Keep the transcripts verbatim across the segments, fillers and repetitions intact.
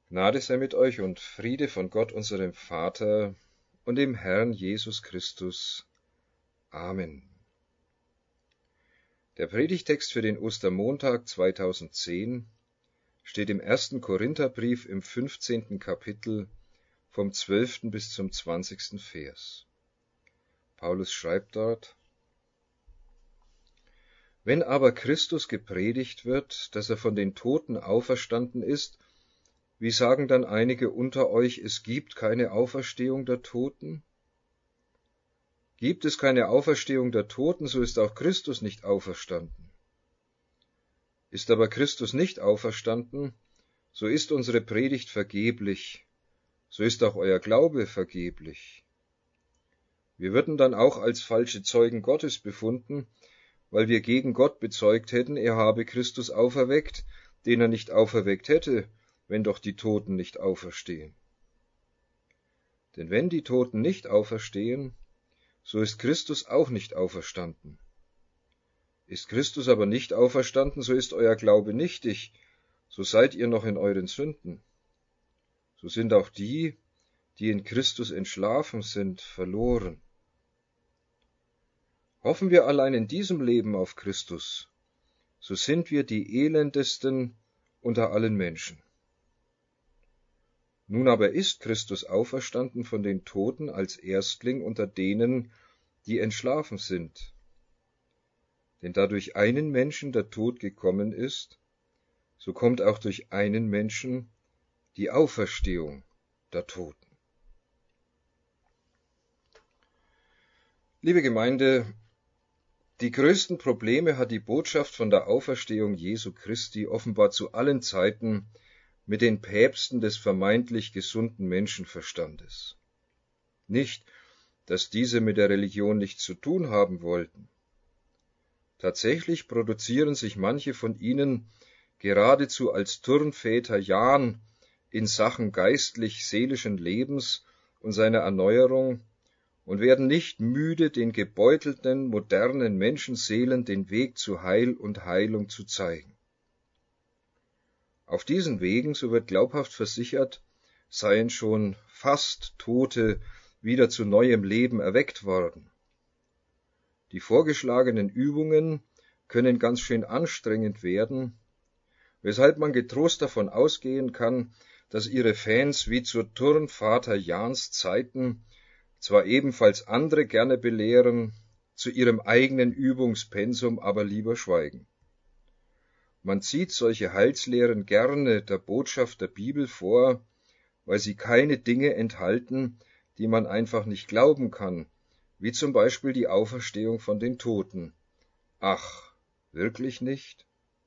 Gnade sei mit euch und Friede von Gott, unserem Vater und dem Herrn Jesus Christus. Amen. Der Predigtext für den Ostermontag zweitausendzehn steht im ersten Korintherbrief im fünfzehnten Kapitel vom zwölften bis zum zwanzigsten Vers. Paulus schreibt dort: Wenn aber Christus gepredigt wird, dass er von den Toten auferstanden ist, wie sagen dann einige unter euch, es gibt keine Auferstehung der Toten? Gibt es keine Auferstehung der Toten, so ist auch Christus nicht auferstanden. Ist aber Christus nicht auferstanden, so ist unsere Predigt vergeblich, so ist auch euer Glaube vergeblich. Wir würden dann auch als falsche Zeugen Gottes befunden, weil wir gegen Gott bezeugt hätten, er habe Christus auferweckt, den er nicht auferweckt hätte, wenn doch die Toten nicht auferstehen. Denn wenn die Toten nicht auferstehen, so ist Christus auch nicht auferstanden. Ist Christus aber nicht auferstanden, so ist euer Glaube nichtig, so seid ihr noch in euren Sünden. So sind auch die, die in Christus entschlafen sind, verloren. Hoffen wir allein in diesem Leben auf Christus, so sind wir die elendesten unter allen Menschen. Nun aber ist Christus auferstanden von den Toten als Erstling unter denen, die entschlafen sind. Denn da durch einen Menschen der Tod gekommen ist, so kommt auch durch einen Menschen die Auferstehung der Toten. Liebe Gemeinde, die größten Probleme hat die Botschaft von der Auferstehung Jesu Christi offenbar zu allen Zeiten mit den Päpsten des vermeintlich gesunden Menschenverstandes. Nicht, dass diese mit der Religion nichts zu tun haben wollten. Tatsächlich produzieren sich manche von ihnen geradezu als Turnväter Jahn in Sachen geistlich-seelischen Lebens und seiner Erneuerung und werden nicht müde, den gebeutelten, modernen Menschenseelen den Weg zu Heil und Heilung zu zeigen. Auf diesen Wegen, so wird glaubhaft versichert, seien schon fast Tote wieder zu neuem Leben erweckt worden. Die vorgeschlagenen Übungen können ganz schön anstrengend werden, weshalb man getrost davon ausgehen kann, dass ihre Fans wie zur Turnvater Jahns Zeiten zwar ebenfalls andere gerne belehren, zu ihrem eigenen Übungspensum aber lieber schweigen. Man zieht solche Heilslehren gerne der Botschaft der Bibel vor, weil sie keine Dinge enthalten, die man einfach nicht glauben kann, wie zum Beispiel die Auferstehung von den Toten. Ach, wirklich nicht?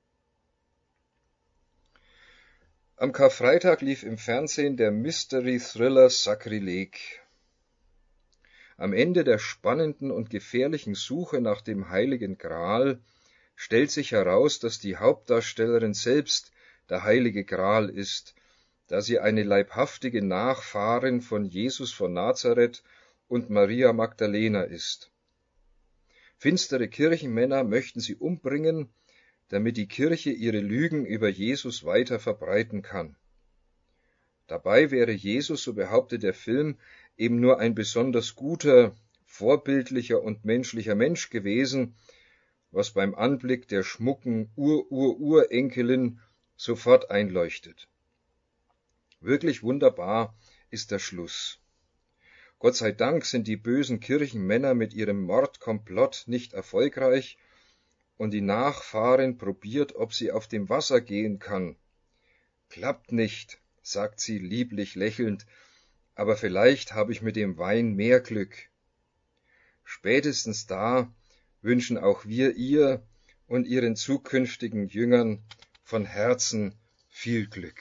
Am Karfreitag lief im Fernsehen der Mystery-Thriller Sakrileg. Am Ende der spannenden und gefährlichen Suche nach dem Heiligen Gral stellt sich heraus, dass die Hauptdarstellerin selbst der Heilige Gral ist, da sie eine leibhaftige Nachfahrin von Jesus von Nazareth und Maria Magdalena ist. Finstere Kirchenmänner möchten sie umbringen, damit die Kirche ihre Lügen über Jesus weiter verbreiten kann. Dabei wäre Jesus, so behauptet der Film, eben nur ein besonders guter, vorbildlicher und menschlicher Mensch gewesen, was beim Anblick der schmucken Ur-Ur-Urenkelin sofort einleuchtet. Wirklich wunderbar ist der Schluss. Gott sei Dank sind die bösen Kirchenmänner mit ihrem Mordkomplott nicht erfolgreich und die Nachfahrin probiert, ob sie auf dem Wasser gehen kann. Klappt nicht, sagt sie lieblich lächelnd, aber vielleicht habe ich mit dem Wein mehr Glück. Spätestens da wünschen auch wir ihr und ihren zukünftigen Jüngern von Herzen viel Glück.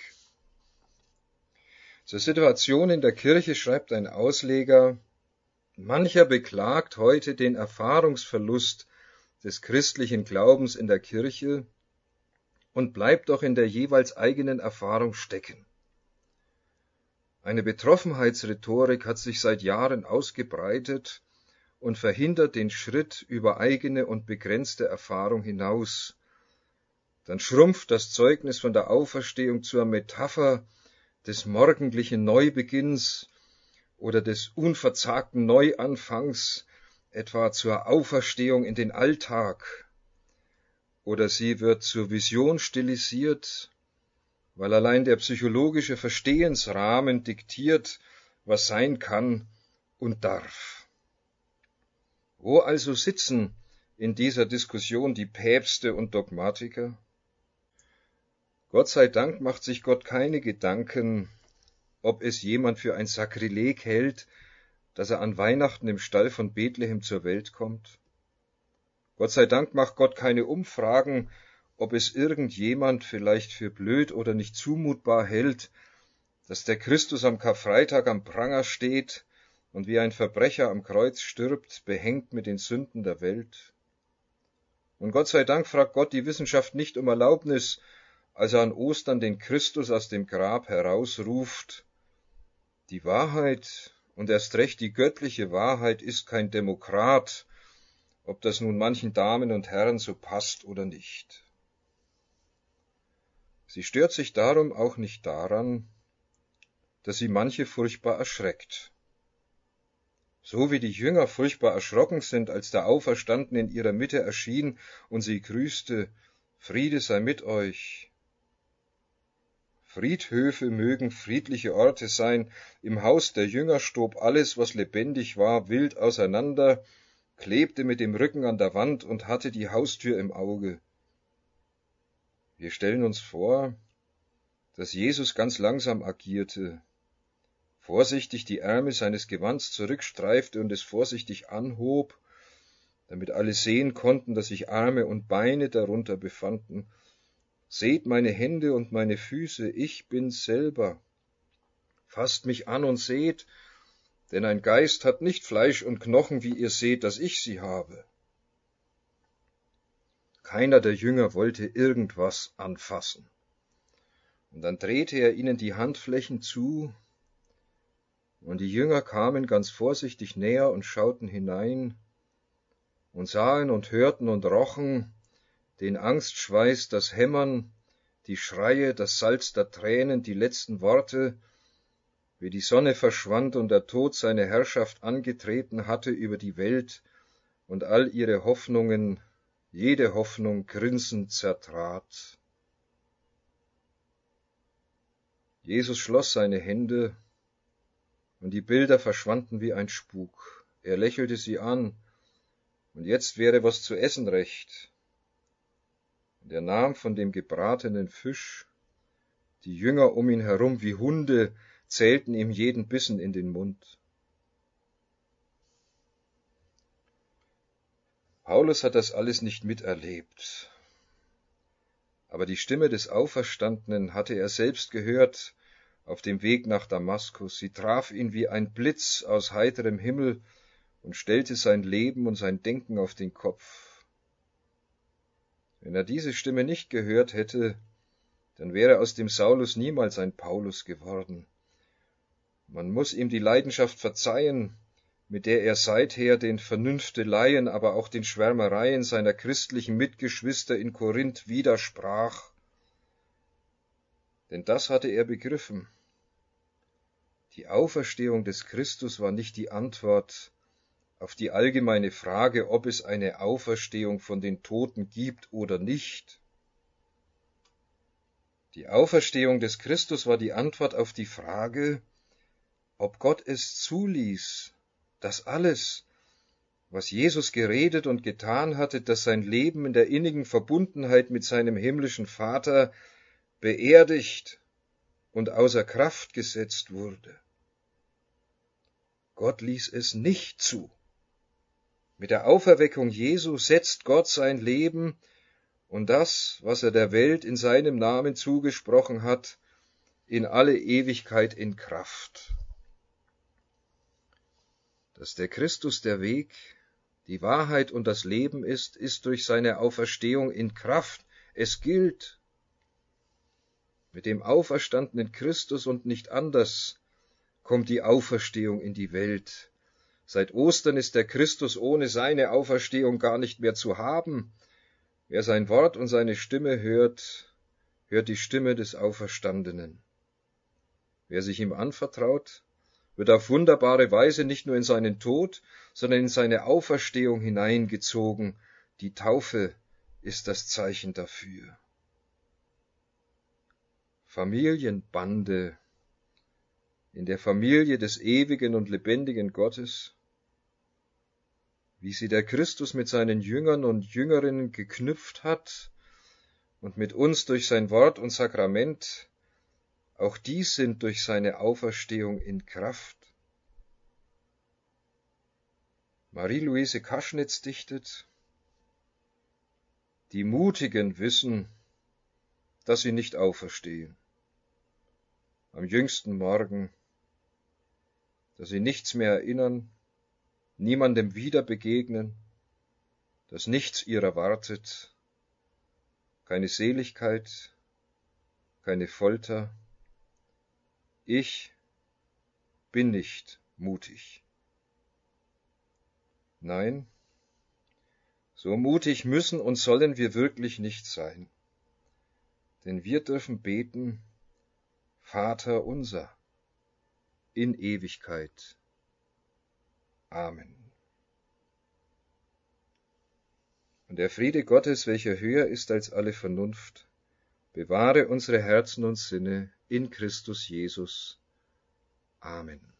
Zur Situation in der Kirche schreibt ein Ausleger: Mancher beklagt heute den Erfahrungsverlust des christlichen Glaubens in der Kirche und bleibt doch in der jeweils eigenen Erfahrung stecken. Eine Betroffenheitsrhetorik hat sich seit Jahren ausgebreitet und verhindert den Schritt über eigene und begrenzte Erfahrung hinaus. Dann schrumpft das Zeugnis von der Auferstehung zur Metapher, des morgendlichen Neubeginns oder des unverzagten Neuanfangs, etwa zur Auferstehung in den Alltag, oder sie wird zur Vision stilisiert, weil allein der psychologische Verstehensrahmen diktiert, was sein kann und darf. Wo also sitzen in dieser Diskussion die Päpste und Dogmatiker? Gott sei Dank macht sich Gott keine Gedanken, ob es jemand für ein Sakrileg hält, dass er an Weihnachten im Stall von Bethlehem zur Welt kommt. Gott sei Dank macht Gott keine Umfragen, ob es irgendjemand vielleicht für blöd oder nicht zumutbar hält, dass der Christus am Karfreitag am Pranger steht und wie ein Verbrecher am Kreuz stirbt, behängt mit den Sünden der Welt. Und Gott sei Dank fragt Gott die Wissenschaft nicht um Erlaubnis, als er an Ostern den Christus aus dem Grab herausruft. Die Wahrheit, und erst recht die göttliche Wahrheit, ist kein Demokrat, ob das nun manchen Damen und Herren so passt oder nicht. Sie stört sich darum auch nicht daran, dass sie manche furchtbar erschreckt. So wie die Jünger furchtbar erschrocken sind, als der Auferstandene in ihrer Mitte erschien und sie grüßte, Friede sei mit euch. Friedhöfe mögen friedliche Orte sein, im Haus der Jünger stob alles, was lebendig war, wild auseinander, klebte mit dem Rücken an der Wand und hatte die Haustür im Auge. Wir stellen uns vor, dass Jesus ganz langsam agierte, vorsichtig die Ärmel seines Gewands zurückstreifte und es vorsichtig anhob, damit alle sehen konnten, dass sich Arme und Beine darunter befanden. Seht meine Hände und meine Füße, ich bin's selber. Fasst mich an und seht, denn ein Geist hat nicht Fleisch und Knochen, wie ihr seht, dass ich sie habe. Keiner der Jünger wollte irgendwas anfassen. Und dann drehte er ihnen die Handflächen zu, und die Jünger kamen ganz vorsichtig näher und schauten hinein und sahen und hörten und rochen den Angstschweiß, das Hämmern, die Schreie, das Salz der Tränen, die letzten Worte, wie die Sonne verschwand und der Tod seine Herrschaft angetreten hatte über die Welt und all ihre Hoffnungen, jede Hoffnung grinsend zertrat. Jesus schloss seine Hände, und die Bilder verschwanden wie ein Spuk. Er lächelte sie an, und jetzt wäre was zu essen recht. Und er nahm von dem gebratenen Fisch, die Jünger um ihn herum wie Hunde zählten ihm jeden Bissen in den Mund. Paulus hat das alles nicht miterlebt, aber die Stimme des Auferstandenen hatte er selbst gehört auf dem Weg nach Damaskus. Sie traf ihn wie ein Blitz aus heiterem Himmel und stellte sein Leben und sein Denken auf den Kopf. Wenn er diese Stimme nicht gehört hätte, dann wäre aus dem Saulus niemals ein Paulus geworden. Man muss ihm die Leidenschaft verzeihen, mit der er seither den Vernünfteleien, aber auch den Schwärmereien seiner christlichen Mitgeschwister in Korinth widersprach. Denn das hatte er begriffen. Die Auferstehung des Christus war nicht die Antwort auf die allgemeine Frage, ob es eine Auferstehung von den Toten gibt oder nicht. Die Auferstehung des Christus war die Antwort auf die Frage, ob Gott es zuließ, dass alles, was Jesus geredet und getan hatte, dass sein Leben in der innigen Verbundenheit mit seinem himmlischen Vater beerdigt und außer Kraft gesetzt wurde. Gott ließ es nicht zu. Mit der Auferweckung Jesu setzt Gott sein Leben und das, was er der Welt in seinem Namen zugesprochen hat, in alle Ewigkeit in Kraft. Dass der Christus der Weg, die Wahrheit und das Leben ist, ist durch seine Auferstehung in Kraft. Es gilt. Mit dem auferstandenen Christus und nicht anders kommt die Auferstehung in die Welt. Seit Ostern ist der Christus ohne seine Auferstehung gar nicht mehr zu haben. Wer sein Wort und seine Stimme hört, hört die Stimme des Auferstandenen. Wer sich ihm anvertraut, wird auf wunderbare Weise nicht nur in seinen Tod, sondern in seine Auferstehung hineingezogen. Die Taufe ist das Zeichen dafür. Familienbande in der Familie des ewigen und lebendigen Gottes, wie sie der Christus mit seinen Jüngern und Jüngerinnen geknüpft hat und mit uns durch sein Wort und Sakrament, auch dies sind durch seine Auferstehung in Kraft. Marie-Louise Kaschnitz dichtet: Die Mutigen wissen, dass sie nicht auferstehen. Am jüngsten Morgen, dass sie nichts mehr erinnern, niemandem wieder begegnen, dass nichts ihrer wartet, keine Seligkeit, keine Folter. Ich bin nicht mutig. Nein, so mutig müssen und sollen wir wirklich nicht sein, denn wir dürfen beten: Vater unser in Ewigkeit. Amen. Und der Friede Gottes, welcher höher ist als alle Vernunft, bewahre unsere Herzen und Sinne in Christus Jesus. Amen.